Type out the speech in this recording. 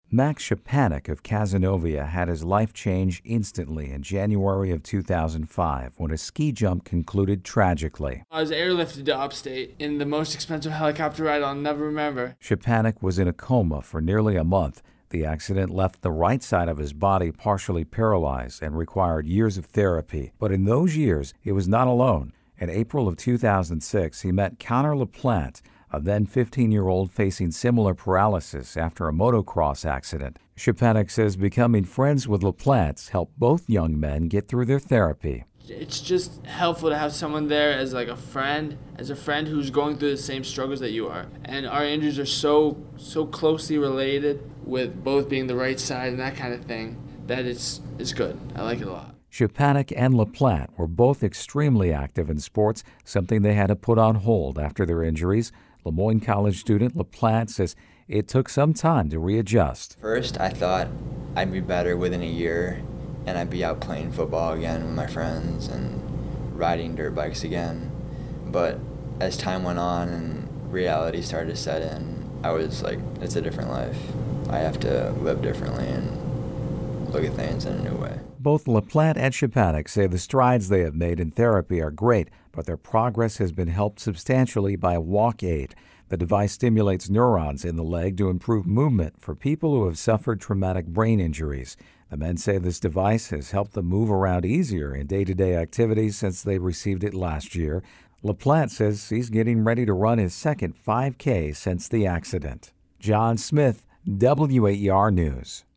Max Szczepanik of Cazenovia had his life change instantly in January of 2005 when a ski jump concluded tragically. I was airlifted to upstate in the most expensive helicopter ride I'll never remember. Szczepanik was in a coma for nearly a month. The accident left the right side of his body partially paralyzed and required years of therapy. But in those years, he was not alone. In April of 2006, he met Connor LaPlante, a then 15-year-old facing similar paralysis after a motocross accident. Szczepanik says becoming friends with LaPlante helped both young men get through their therapy. It's just helpful to have someone there as a friend who's going through the same struggles that you are. And our injuries are so closely related with both being the right side and that kind of thing that it's good. I like it a lot. Szczepanik and LaPlante were both extremely active in sports, something they had to put on hold after their injuries. Le Moyne College student LaPlante says it took some time to readjust. First, I thought I'd be better within a year, and I'd be out playing football again with my friends and riding dirt bikes again. But as time went on and reality started to set in, I was like, it's a different life. I have to live differently and look at things in a new way. Both LaPlante and Szczepanik say the strides they have made in therapy are great, but their progress has been helped substantially by WalkAid. The device stimulates neurons in the leg to improve movement for people who have suffered traumatic brain injuries. The men say this device has helped them move around easier in day-to-day activities since they received it last year. LaPlante says he's getting ready to run his second 5K since the accident. John Smith, WAER News.